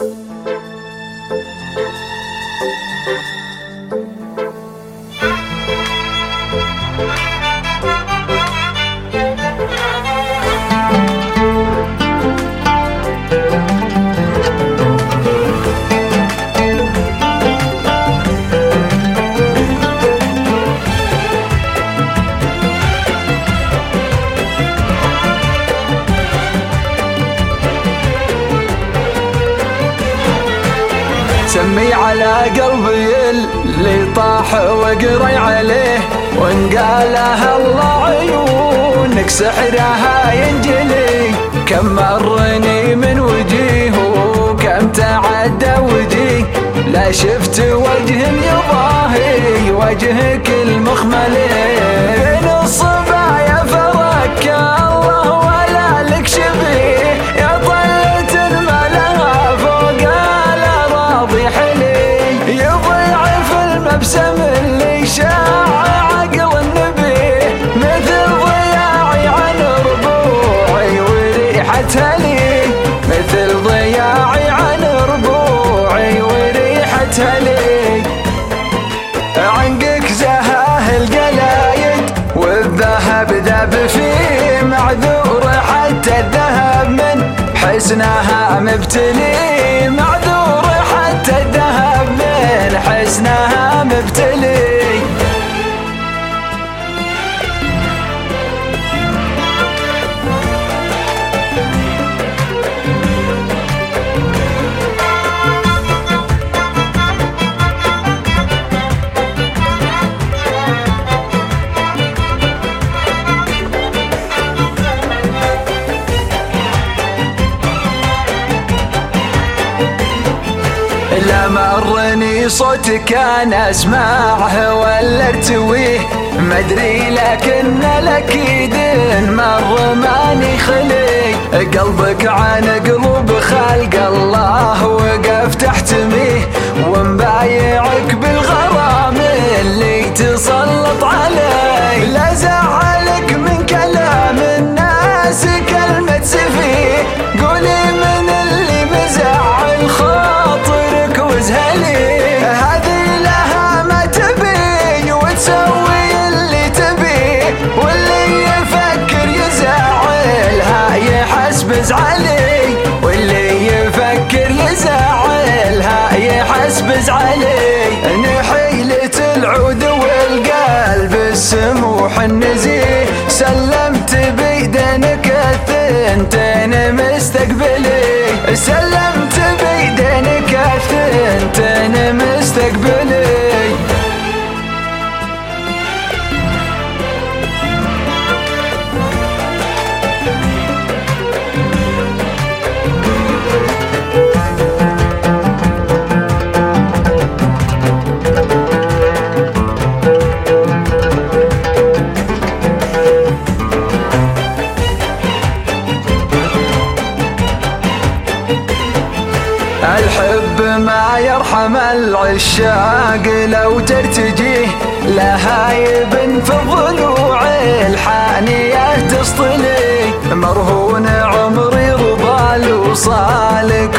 سمي على قلبي اللي طاح وقري عليه، وان قالها الله عيونك سحرها ينجلي. كم مرني من وجيه وكم تعدى وجيه، لا شفت وجه يضاهي وجهك المخملي. بين الصبايا فرك الله ولا لك شبيه، يا طلة ما لها فوق الأراضي حلي. يضيعف المبسم اللي شاع عقل النبي، مثل ضياعي عن ربوعي وريحتها لي. مثل ضياعي عن ربوعي وريحتها لي. عنقك زهاه القلايد والذهب ذاب فيه، معذور حتى الذهب من حسنها مبتلي. معذور حتى الذهب من حسنها مبتلي. لا مرني صوتك انا اسمعه ولا ارتويه، ما ادري لكن الاكيد مر ماني خلي. قلبك عن قلوب خلق الله وقف تحتميه، ومبايعك بالغرام اللي تسلط علي. لا زعلك من كلام الناس كلمة سفيه، قولي من اللي مزعل خاطرك وزهلي. هذه لها ما تبي وتسوي اللي تبي، واللي يفكر يزعلها يحسبز علي. واللي يفكر يزعلها يحسبز علي. نحيلة العود والقلب السموح النزيه، سلمت بيدنك الثنتين مستقبلي. سلمت بيدنك الثنتين مستقبلي. الحب ما يرحم العشاق لو ترتجيه، لهايب في الضلوع الحانية تسطلي. مرهون عمري رضا الوصالك